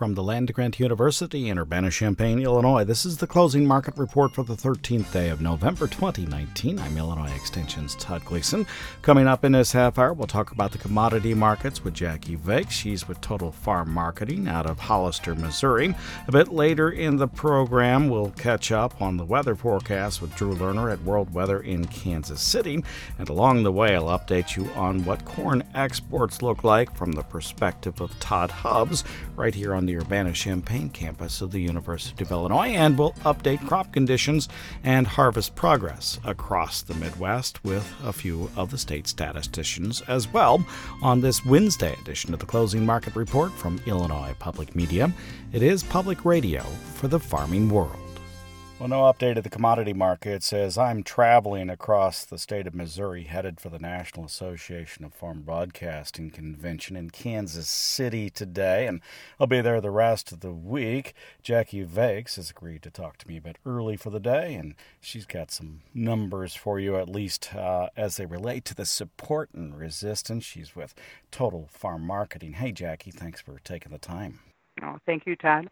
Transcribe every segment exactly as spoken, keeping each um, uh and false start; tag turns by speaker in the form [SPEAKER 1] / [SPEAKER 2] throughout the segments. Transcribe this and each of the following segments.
[SPEAKER 1] from the Land-Grant University in Urbana-Champaign, Illinois. This is the closing market report for the thirteenth day of November twenty nineteen. I'm Illinois Extension's Todd Gleason. Coming up in this half hour, we'll talk about the commodity markets with Jackie Vake. She's with Total Farm Marketing out of Hollister, Missouri. A bit later in the program, we'll catch up on the weather forecast with Drew Lerner at World Weather in Kansas City. And along the way, I'll update you on what corn exports look like from the perspective of Todd Hubbs right here on the Urbana-Champaign campus of the University of Illinois, and we'll update crop conditions and harvest progress across the Midwest with a few of the state statisticians as well on this Wednesday edition of the Closing Market Report from Illinois Public Media. It is public radio for the farming world. Well, no update of the commodity markets as I'm traveling across the state of Missouri headed for the National Association of Farm Broadcasting Convention in Kansas City today, and I'll be there the rest of the week. Jackie Vakes has agreed to talk to me a bit early for the day, and she's got some numbers for you, at least uh, as they relate to the support and resistance. She's with Total Farm Marketing. Hey, Jackie, thanks for taking the time.
[SPEAKER 2] Oh, thank you, Todd.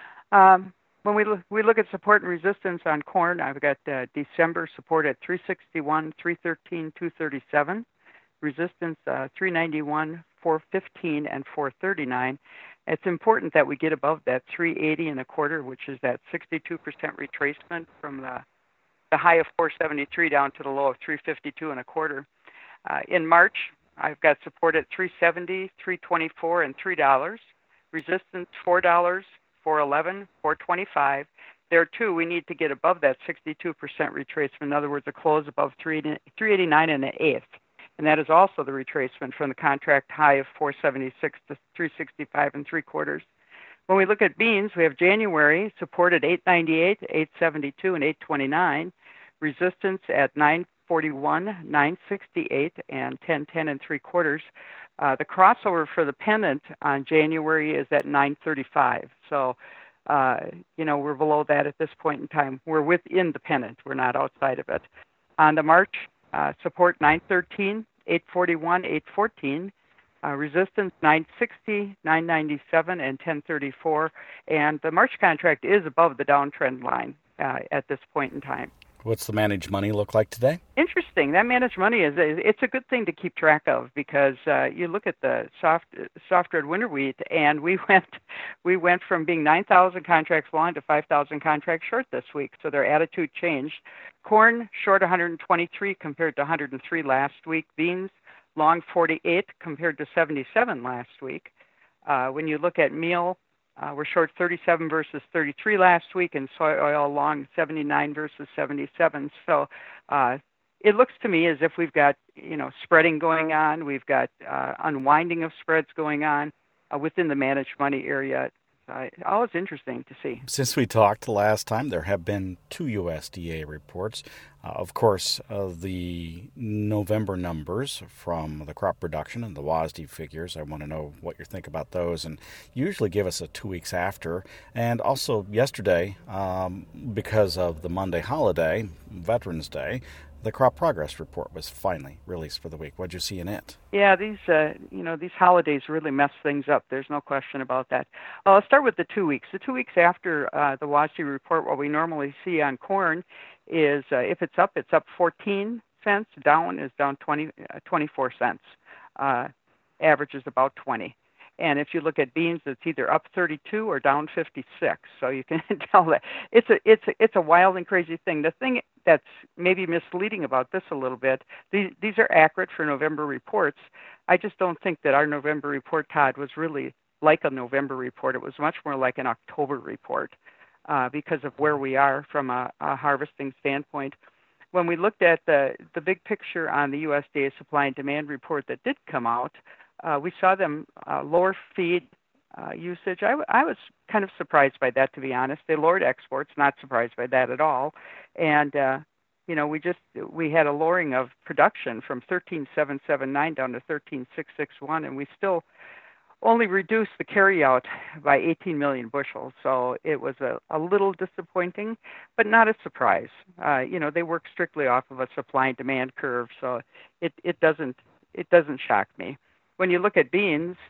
[SPEAKER 2] Um, When we look, we look at support and resistance on corn, I've got uh, December support at three sixty-one, three thirteen, two thirty-seven. Resistance uh, three ninety-one, four fifteen, and four thirty-nine. It's important that we get above that three eighty and a quarter, which is that sixty-two percent retracement from the, the high of four seventy-three down to the low of three fifty-two and a quarter. Uh, in March, I've got support at three seventy, three twenty-four, and three dollars. Resistance four dollars. four eleven, four twenty-five. There too, we need to get above that sixty-two percent retracement. In other words, a close above three eighty-nine and an eighth. And that is also the retracement from the contract high of four seventy-six to three sixty-five and three quarters. When we look at beans, we have January support at eight ninety-eight, eight seventy-two, and eight twenty-nine. Resistance at nine forty-one, nine sixty-eight, and ten ten and three quarters. Uh, the crossover for the pennant on January is at nine thirty-five. So, uh, you know, we're below that at this point in time. We're within the pennant. We're not outside of it. On the March, uh, support nine thirteen, eight forty-one, eight fourteen. Uh, resistance nine sixty, nine ninety-seven, and ten thirty-four. And the March contract is above the downtrend line uh, at this point in time.
[SPEAKER 1] What's the managed money look like today?
[SPEAKER 2] Interesting. That managed money is it's a good thing to keep track of because uh, you look at the soft soft red winter wheat, and we went we went from being nine thousand contracts long to five thousand contracts short this week. So their attitude changed. Corn short one hundred twenty-three compared to one hundred three last week. Beans long forty-eight compared to seventy-seven last week. Uh, when you look at meal, Uh, we're short thirty-seven versus thirty-three last week, and soy oil long seventy-nine versus seventy-seven. So uh, it looks to me as if we've got, you know, spreading going on. We've got uh, unwinding of spreads going on uh, within the managed money area. Uh, always interesting to see.
[SPEAKER 1] Since we talked the last time, there have been two U S D A reports. Uh, of course, uh, the November numbers from the crop production and the W A S D figures. I want to know what you think about those, and usually give us a two weeks after. And also yesterday, um, because of the Monday holiday, Veterans Day, the crop progress report was finally released for the week. What'd you see in it?
[SPEAKER 2] Yeah, these uh, you know these holidays really mess things up. There's no question about that. Uh, I'll start with the two weeks. The two weeks after uh, the W A S D report, what we normally see on corn is uh, if it's up, it's up fourteen cents. Down is down twenty, uh, twenty-four cents. Uh, average is about twenty. And if you look at beans, it's either up thirty-two or down fifty-six. So you can tell that it's a it's a, it's a wild and crazy thing. The thing that's maybe misleading about this a little bit, these these are accurate for November reports. I just don't think that our November report, Todd, was really like a November report. It was much more like an October report uh, because of where we are from a, a harvesting standpoint. When we looked at the the big picture on the U S D A supply and demand report that did come out, Uh, we saw them uh, lower feed uh, usage. I, w- I was kind of surprised by that, to be honest. They lowered exports, not surprised by that at all. And, uh, you know, we just, we had a lowering of production from thirteen seven seven nine down to thirteen six six one, and we still only reduced the carryout by eighteen million bushels. So it was a, a little disappointing, but not a surprise. Uh, you know, they work strictly off of a supply and demand curve, so it, it doesn't it doesn't shock me. When you look at beans,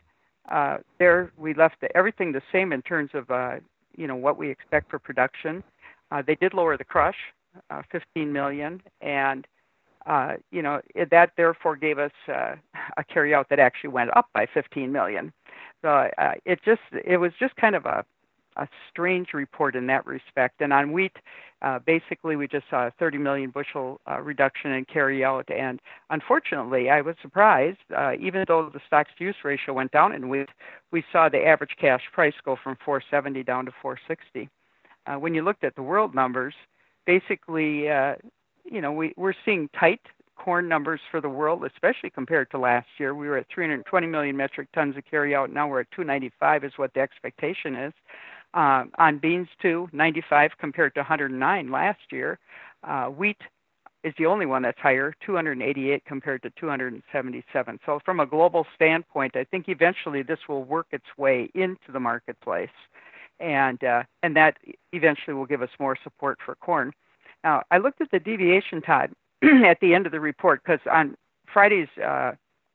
[SPEAKER 2] uh, there we left everything the same in terms of uh, you know what we expect for production. Uh, they did lower the crush, uh, fifteen million, and uh, you know it, that therefore gave us uh, a carryout that actually went up by fifteen million. So uh, it just it was just kind of a a strange report in that respect. And on wheat, uh, basically we just saw a thirty million bushel uh, reduction in carryout. And unfortunately, I was surprised, uh, even though the stocks-to-use ratio went down in wheat, we saw the average cash price go from four seventy down to four sixty. Uh, when you looked at the world numbers, basically, uh, you know, we, we're seeing tight corn numbers for the world, especially compared to last year. We were at three hundred twenty million metric tons of carryout. Now we're at two ninety-five is what the expectation is. Uh, on beans, too, ninety-five compared to one hundred nine last year. Uh, wheat is the only one that's higher, two hundred eighty-eight compared to two hundred seventy-seven. So from a global standpoint, I think eventually this will work its way into the marketplace, and uh, and that eventually will give us more support for corn. Now, I looked at the deviation, Todd, at the end of the report, because on Friday's uh,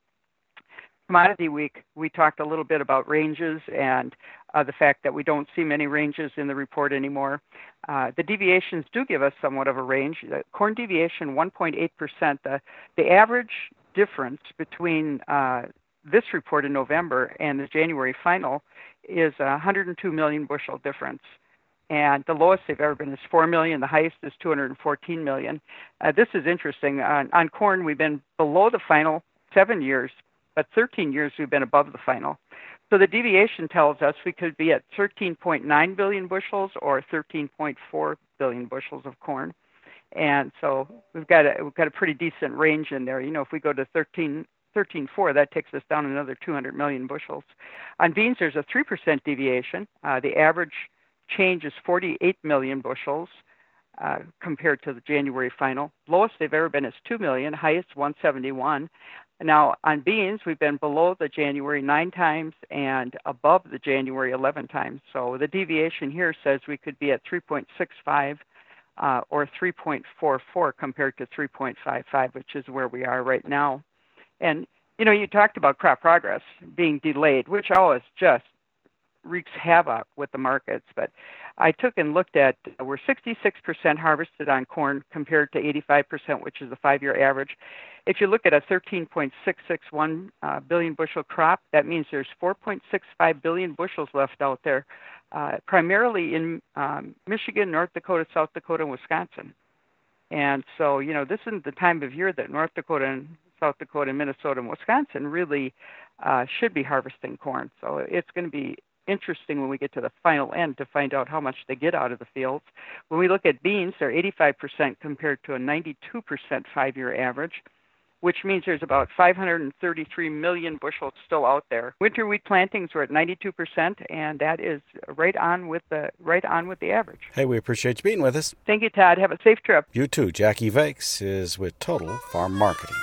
[SPEAKER 2] Commodity Week, we talked a little bit about ranges and uh, the fact that we don't see many ranges in the report anymore. Uh, the deviations do give us somewhat of a range. The corn deviation, one point eight percent. The, the average difference between uh, this report in November and the January final is one hundred two million bushel difference. And the lowest they've ever been is four million. The highest is two hundred fourteen million. Uh, this is interesting. On, on corn, we've been below the final seven years, but thirteen years we've been above the final. So the deviation tells us we could be at thirteen point nine billion bushels or thirteen point four billion bushels of corn. And so we've got a, we've got a pretty decent range in there. You know, if we go to thirteen, thirteen point four, that takes us down another two hundred million bushels. On beans, there's a three percent deviation. Uh, the average change is forty-eight million bushels uh, compared to the January final. Lowest they've ever been is two million, highest one seventy-one. Now, on beans, we've been below the January nine times and above the January eleven times. So the deviation here says we could be at three point six five uh, or three point four four compared to three point five five, which is where we are right now. And, you know, you talked about crop progress being delayed, which always just wreaks havoc with the markets. But I took and looked at, uh, we're sixty-six percent harvested on corn compared to eighty-five percent, which is the five-year average. If you look at a thirteen point six six one uh, billion bushel crop, that means there's four point six five billion bushels left out there, uh, primarily in um, Michigan, North Dakota, South Dakota, and Wisconsin. And so, you know, this isn't the time of year that North Dakota and South Dakota, Minnesota, and Wisconsin really uh, should be harvesting corn. So it's going to be interesting when we get to the final end to find out how much they get out of the fields. When we look at beans, they're eighty-five percent compared to a ninety-two percent five-year average, which means there's about five hundred thirty-three million bushels still out there. Winter wheat plantings were at ninety-two percent, and that is right on with the right on with the average.
[SPEAKER 1] Hey, we appreciate you being with us.
[SPEAKER 2] Thank you, Todd. Have a safe trip.
[SPEAKER 1] You too. Jackie Vakes is with Total Farm Marketing.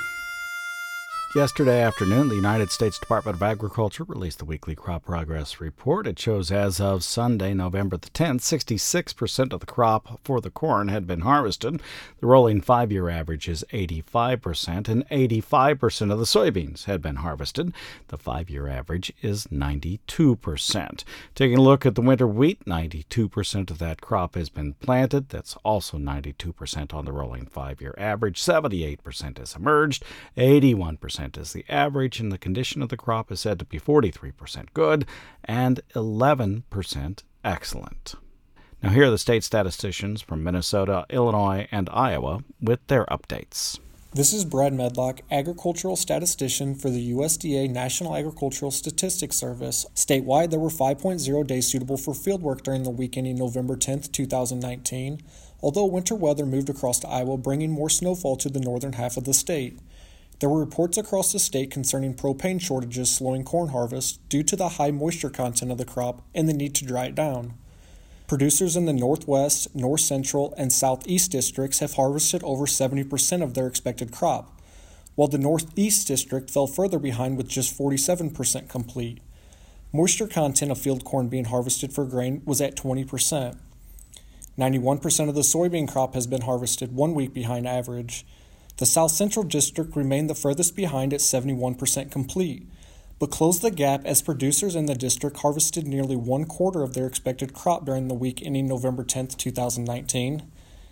[SPEAKER 1] Yesterday afternoon, the United States Department of Agriculture released the weekly crop progress report. It shows as of Sunday, November the tenth, sixty-six percent of the crop for the corn had been harvested. The rolling five-year average is eighty-five percent, and eighty-five percent of the soybeans had been harvested. The five-year average is ninety-two percent. Taking a look at the winter wheat, ninety-two percent of that crop has been planted. That's also ninety-two percent on the rolling five-year average. seventy-eight percent has emerged. eighty-one percent is the average, and the condition of the crop is said to be forty-three percent good and eleven percent excellent. Now here are the state statisticians from Minnesota, Illinois, and Iowa with their updates.
[SPEAKER 3] This is Brad Medlock, agricultural statistician for the U S D A National Agricultural Statistics Service. Statewide, there were five point zero days suitable for fieldwork during the week ending November tenth, twenty nineteen, although winter weather moved across to Iowa, bringing more snowfall to the northern half of the state. There were reports across the state concerning propane shortages slowing corn harvest due to the high moisture content of the crop and the need to dry it down. Producers in the Northwest, North Central, and Southeast districts have harvested over seventy percent of their expected crop, while the Northeast district fell further behind with just forty-seven percent complete. Moisture content of field corn being harvested for grain was at twenty percent. ninety-one percent of the soybean crop has been harvested, one week behind average. The South Central District remained the furthest behind at seventy-one percent complete, but closed the gap as producers in the district harvested nearly one quarter of their expected crop during the week ending November tenth, twenty nineteen.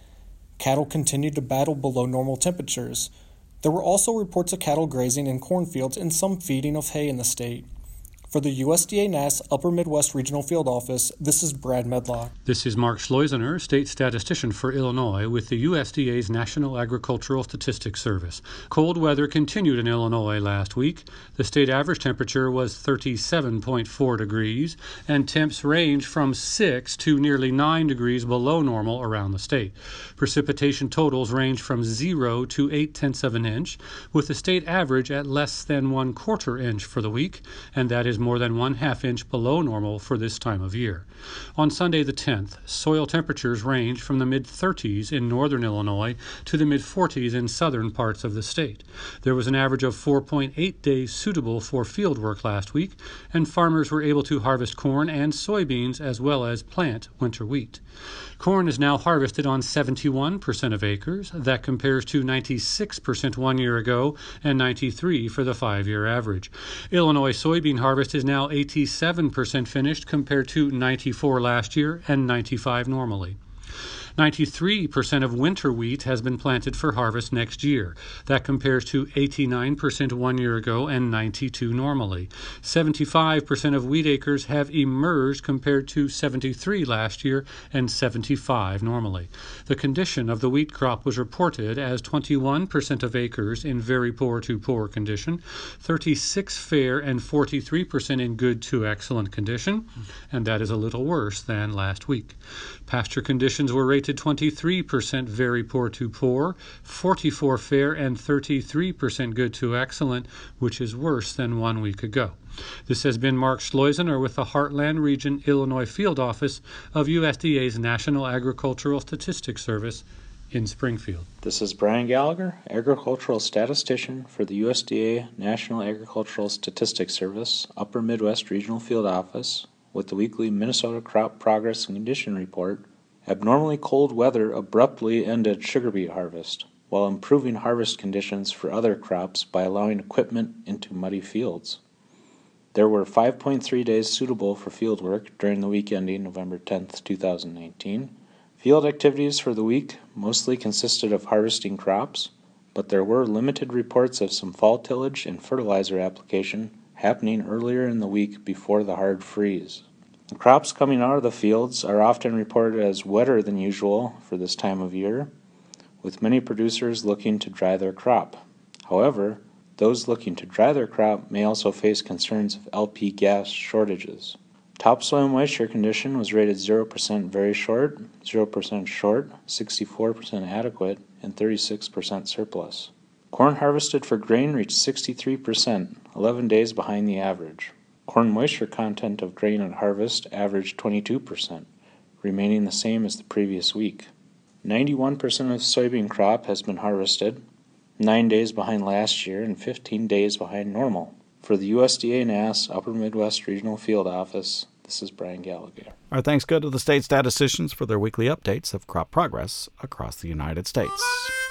[SPEAKER 3] Cattle continued to battle below normal temperatures. There were also reports of cattle grazing in cornfields and some feeding of hay in the state. For the U S D A N A S Upper Midwest Regional Field Office, this is Brad Medlock.
[SPEAKER 4] This is Mark Schleusener, state statistician for Illinois with the U S D A's National Agricultural Statistics Service. Cold weather continued in Illinois last week. The state average temperature was thirty-seven point four degrees, and temps range from six to nearly nine degrees below normal around the state. Precipitation totals range from zero to eight tenths of an inch, with the state average at less than one quarter inch for the week, and that is more than one half inch below normal for this time of year. On Sunday the tenth, soil temperatures ranged from the mid-thirties in northern Illinois to the mid-forties in southern parts of the state. There was an average of four point eight days suitable for field work last week, and farmers were able to harvest corn and soybeans as well as plant winter wheat. Corn is now harvested on seventy-one percent of acres. That compares to ninety-six percent one year ago and ninety-three percent for the five-year average. Illinois soybean harvest is now eighty-seven percent finished compared to ninety-four percent last year and ninety-five percent normally. ninety-three percent of winter wheat has been planted for harvest next year. That compares to eighty-nine percent one year ago and ninety-two percent normally. seventy-five percent of wheat acres have emerged compared to seventy-three percent last year and seventy-five percent normally. The condition of the wheat crop was reported as twenty-one percent of acres in very poor to poor condition, thirty-six percent fair, and forty-three percent in good to excellent condition, and that is a little worse than last week. Pasture conditions were rated twenty-three percent very poor to poor, forty-four percent fair, and thirty-three percent good to excellent, which is worse than one week ago. This has been Mark Schleusener with the Heartland Region Illinois Field Office of U S D A's National Agricultural Statistics Service in Springfield.
[SPEAKER 5] This is Brian Gallagher, agricultural statistician for the U S D A National Agricultural Statistics Service, Upper Midwest Regional Field Office, with the weekly Minnesota Crop Progress and Condition Report. Abnormally cold weather abruptly ended sugar beet harvest, while improving harvest conditions for other crops by allowing equipment into muddy fields. There were five point three days suitable for field work during the week ending November tenth, twenty nineteen. Field activities for the week mostly consisted of harvesting crops, but there were limited reports of some fall tillage and fertilizer application happening earlier in the week before the hard freeze. The crops coming out of the fields are often reported as wetter than usual for this time of year, with many producers looking to dry their crop. However, those looking to dry their crop may also face concerns of L P gas shortages. Topsoil moisture condition was rated zero percent very short, zero percent short, sixty-four percent adequate, and thirty-six percent surplus. Corn harvested for grain reached sixty-three percent, eleven days behind the average. Corn moisture content of grain at harvest averaged twenty-two percent, remaining the same as the previous week. ninety-one percent of soybean crop has been harvested, nine days behind last year and fifteen days behind normal. For the U S D A N A S Upper Midwest Regional Field Office, this is Brian Gallagher.
[SPEAKER 1] Our thanks go to the state statisticians for their weekly updates of crop progress across the United States.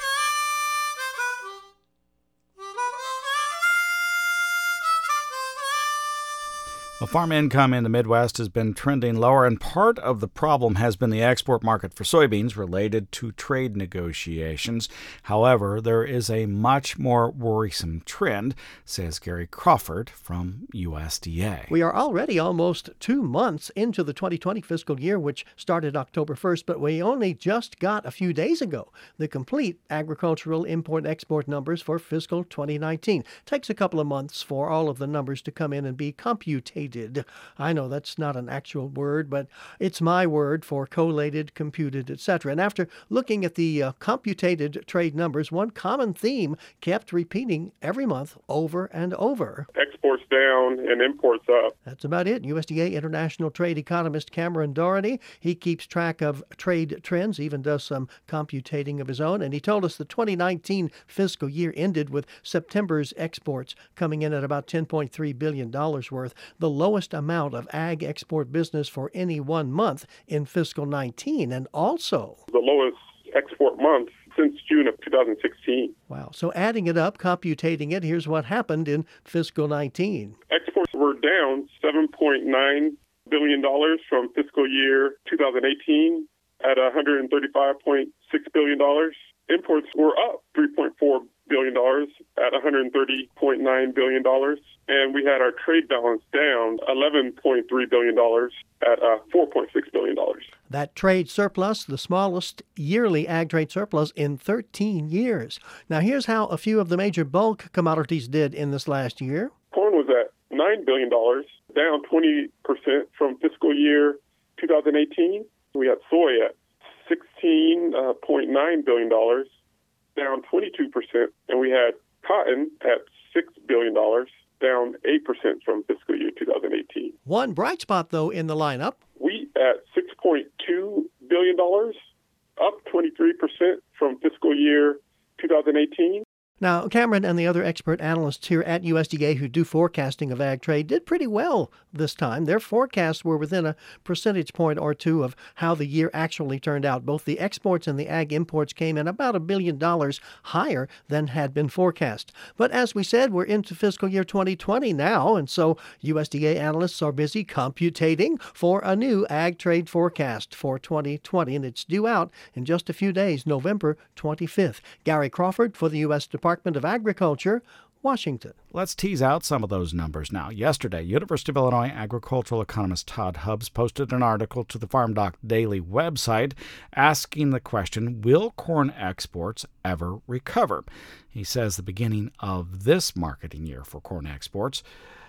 [SPEAKER 1] Well, farm income in the Midwest has been trending lower, and part of the problem has been the export market for soybeans related to trade negotiations. However, there is a much more worrisome trend, says Gary Crawford from U S D A.
[SPEAKER 6] We are already almost two months into the twenty twenty fiscal year, which started October first, but we only just got a few days ago the complete agricultural import-export numbers for fiscal twenty nineteen. Takes a couple of months for all of the numbers to come in and be computed. I know that's not an actual word, but it's my word for collated, computed, et cetera. And after looking at the uh, computed trade numbers, one common theme kept repeating every month over and over.
[SPEAKER 7] Exports down and imports up.
[SPEAKER 6] That's about it. U S D A international trade economist Cameron Doherty, he keeps track of trade trends, even does some computating of his own, and he told us the twenty nineteen fiscal year ended with September's exports coming in at about ten point three billion dollars worth, the lowest amount of ag export business for any one month in fiscal nineteen, and also
[SPEAKER 7] the lowest export month since June of two thousand sixteen.
[SPEAKER 6] Wow. So adding it up, computating it, here's what happened in fiscal nineteen.
[SPEAKER 7] Exports down seven point nine billion dollars from fiscal year two thousand eighteen at one hundred thirty-five point six billion dollars. Imports were up three point four billion dollars at one hundred thirty point nine billion dollars. And we had our trade balance down eleven point three billion dollars at uh, four point six billion dollars.
[SPEAKER 6] That trade surplus, the smallest yearly ag trade surplus in thirteen years. Now, here's how a few of the major bulk commodities did in this last year.
[SPEAKER 7] Corn was at nine billion dollars, down twenty percent from fiscal year two thousand eighteen. We had soy at sixteen point nine billion dollars, down twenty-two percent. And we had cotton at six billion dollars, down eight percent from fiscal year two thousand eighteen.
[SPEAKER 6] One bright spot, though, in the lineup.
[SPEAKER 7] Wheat at six point two billion dollars, up twenty-three percent from fiscal year two thousand eighteen.
[SPEAKER 6] Now, Cameron and the other expert analysts here at U S D A who do forecasting of ag trade did pretty well this time. Their forecasts were within a percentage point or two of how the year actually turned out. Both the exports and the ag imports came in about a billion dollars higher than had been forecast. But as we said, we're into fiscal year twenty twenty now, and so U S D A analysts are busy computating for a new ag trade forecast for twenty twenty, and it's due out in just a few days, November twenty-fifth. Gary Crawford for the U S Department of Agriculture, Washington.
[SPEAKER 1] Let's tease out some of those numbers now. Yesterday, University of Illinois agricultural economist Todd Hubbs posted an article to the FarmDoc Daily website asking the question, will corn exports ever recover? He says the beginning of this marketing year for corn exports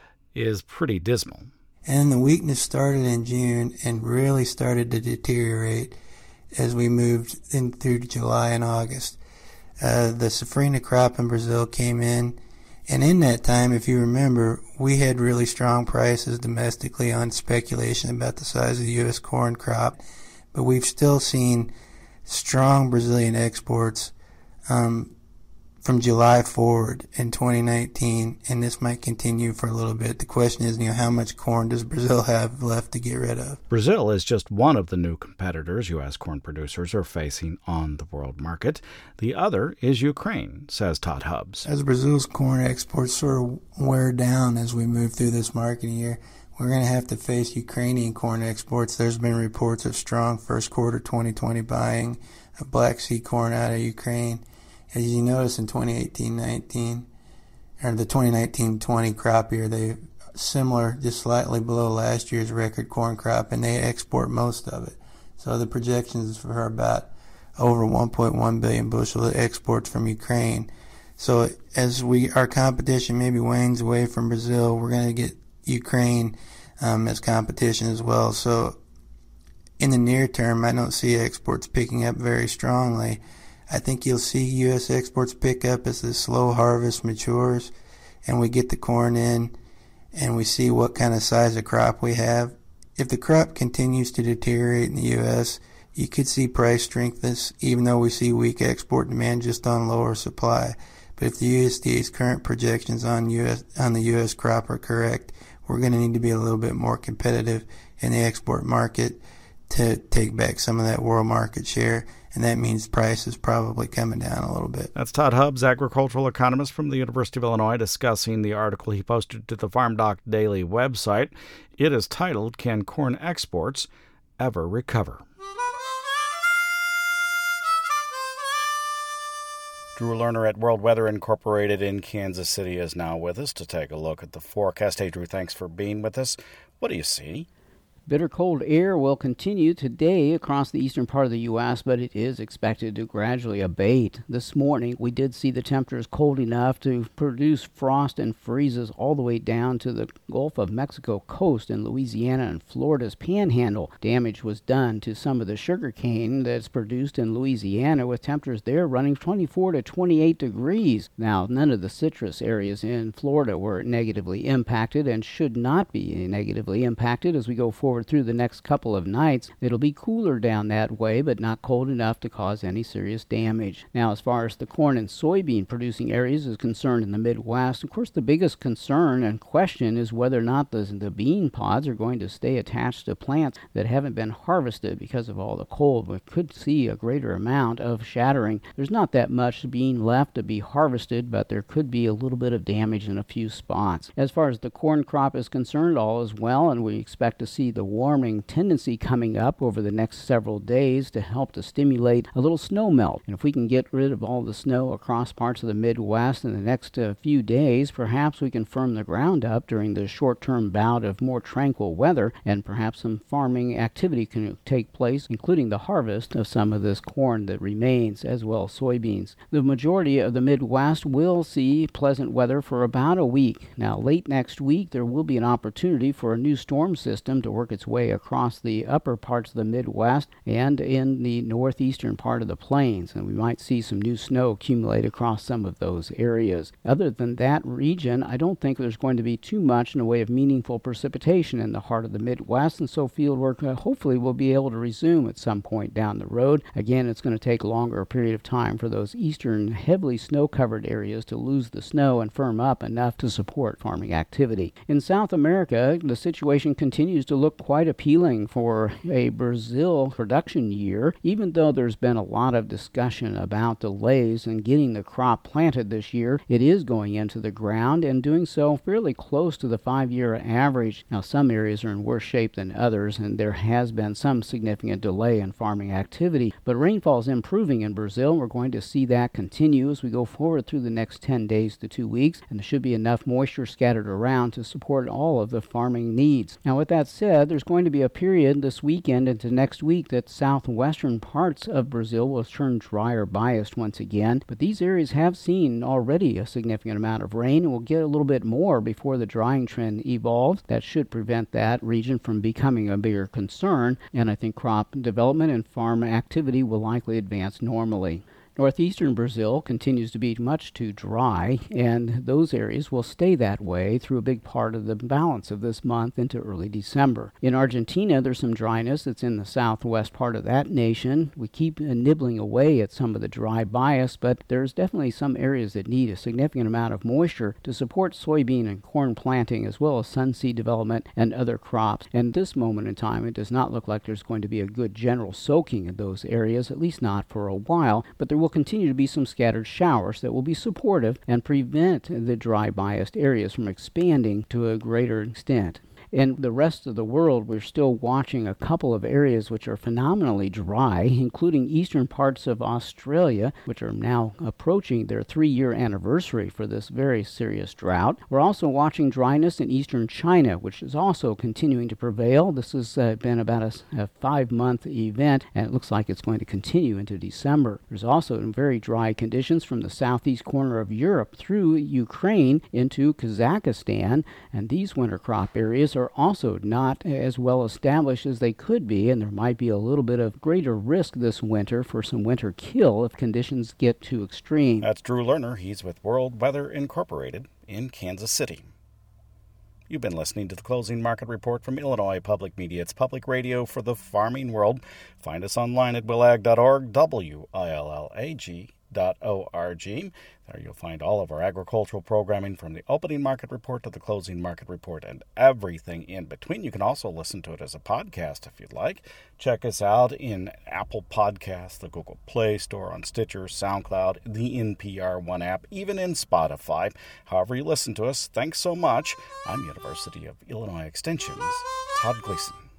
[SPEAKER 1] is pretty dismal.
[SPEAKER 8] And the weakness started in June and really started to deteriorate as we moved in through July and August. Uh, the safrinha crop in Brazil came in, and in that time, if you remember, we had really strong prices domestically on speculation about the size of the U S corn crop, but we've still seen strong Brazilian exports um, from July forward in twenty nineteen, and this might continue for a little bit. The question is, you know, how much corn does Brazil have left to get rid of?
[SPEAKER 1] Brazil is just one of the new competitors U S corn producers are facing on the world market. The other is Ukraine, says Todd Hubbs.
[SPEAKER 8] As Brazil's corn exports sort of wear down as we move through this marketing year, we're going to have to face Ukrainian corn exports. There's been reports of strong first quarter twenty twenty buying of Black Sea corn out of Ukraine. As you notice in twenty eighteen nineteen, or the twenty nineteen twenty crop year, they similar, just slightly below last year's record corn crop, and they export most of it. So the projections for about over one point one billion bushel of exports from Ukraine. So as we our competition maybe wanes away from Brazil, we're going to get Ukraine um, as competition as well. So in the near term, I don't see exports picking up very strongly. I think you'll see U S exports pick up as the slow harvest matures and we get the corn in and we see what kind of size of crop we have. If the crop continues to deteriorate in the U S, you could see price strengthness even though we see weak export demand just on lower supply. But if the U S D A's current projections on U S on the U S crop are correct, we're going to need to be a little bit more competitive in the export market to take back some of that world market share, and that means price is probably coming down a little bit.
[SPEAKER 1] That's Todd Hubbs, agricultural economist from the University of Illinois, discussing the article he posted to the FarmDoc Daily website. It is titled, Can Corn Exports Ever Recover? Drew Lerner at World Weather Incorporated in Kansas City is now with us to take a look at the forecast. Hey, Drew, thanks for being with us. What do you see?
[SPEAKER 9] Bitter cold air will continue today across the eastern part of the U S, but it is expected to gradually abate. This morning, we did see the temperatures cold enough to produce frost and freezes all the way down to the Gulf of Mexico coast in Louisiana and Florida's panhandle. Damage was done to some of the sugar cane that's produced in Louisiana, with temperatures there running twenty-four to twenty-eight degrees. Now, none of the citrus areas in Florida were negatively impacted and should not be negatively impacted as we go forward forward through the next couple of nights, it'll be cooler down that way, but not cold enough to cause any serious damage. Now, as far as the corn and soybean producing areas is concerned in the Midwest, of course, the biggest concern and question is whether or not the, the bean pods are going to stay attached to plants that haven't been harvested because of all the cold. We could see a greater amount of shattering. There's not that much bean left to be harvested, but there could be a little bit of damage in a few spots. As far as the corn crop is concerned, all is well, and we expect to see the warming tendency coming up over the next several days to help to stimulate a little snow melt. And if we can get rid of all the snow across parts of the Midwest in the next uh, few days, perhaps we can firm the ground up during the short-term bout of more tranquil weather, and perhaps some farming activity can take place, including the harvest of some of this corn that remains, as well as soybeans. The majority of the Midwest will see pleasant weather for about a week. Now, late next week, there will be an opportunity for a new storm system to work its way across the upper parts of the Midwest and in the northeastern part of the plains, and we might see some new snow accumulate across some of those areas. Other than that region, I don't think there's going to be too much in the way of meaningful precipitation in the heart of the Midwest, and so fieldwork uh, hopefully will be able to resume at some point down the road. Again, it's going to take a longer period of time for those eastern heavily snow-covered areas to lose the snow and firm up enough to support farming activity. In South America, the situation continues to look quite appealing for a Brazil production year, even though there's been a lot of discussion about delays in getting the crop planted this year. It is going into the ground and doing so fairly close to the five-year average. Now, some areas are in worse shape than others, and there has been some significant delay in farming activity, but rainfall is improving in Brazil. We're going to see that continue as we go forward through the next ten days to two weeks, and there should be enough moisture scattered around to support all of the farming needs. Now, with that said, there's going to be a period this weekend into next week that southwestern parts of Brazil will turn drier biased once again, but these areas have seen already a significant amount of rain, and will get a little bit more before the drying trend evolves. That should prevent that region from becoming a bigger concern, and I think crop development and farm activity will likely advance normally. Northeastern Brazil continues to be much too dry, and those areas will stay that way through a big part of the balance of this month into early December. In Argentina, there's some dryness that's in the southwest part of that nation. We keep nibbling away at some of the dry bias, but there's definitely some areas that need a significant amount of moisture to support soybean and corn planting, as well as sunseed development and other crops. And at this moment in time, it does not look like there's going to be a good general soaking in those areas, at least not for a while, but there will continue to be some scattered showers that will be supportive and prevent the dry biased areas from expanding to a greater extent. In the rest of the world, we're still watching a couple of areas which are phenomenally dry, including eastern parts of Australia, which are now approaching their three-year anniversary for this very serious drought. We're also watching dryness in eastern China, which is also continuing to prevail. This has uh, been about a, a five-month event, and it looks like it's going to continue into December. There's also very dry conditions from the southeast corner of Europe through Ukraine into Kazakhstan, and these winter crop areas are are also not as well established as they could be, and there might be a little bit of greater risk this winter for some winter kill if conditions get too extreme.
[SPEAKER 1] That's Drew Lerner. He's with World Weather Incorporated in Kansas City. You've been listening to the Closing Market Report from Illinois Public Media. It's public radio for the farming world. Find us online at willag dot org, W I L L A G dot O R G. There you'll find all of our agricultural programming from the opening market report to the closing market report and everything in between. You can also listen to it as a podcast if you'd like. Check us out in Apple Podcasts, the Google Play Store, on Stitcher, SoundCloud, the N P R One app, even in Spotify. However you listen to us, thanks so much. I'm University of Illinois Extension's Todd Gleason.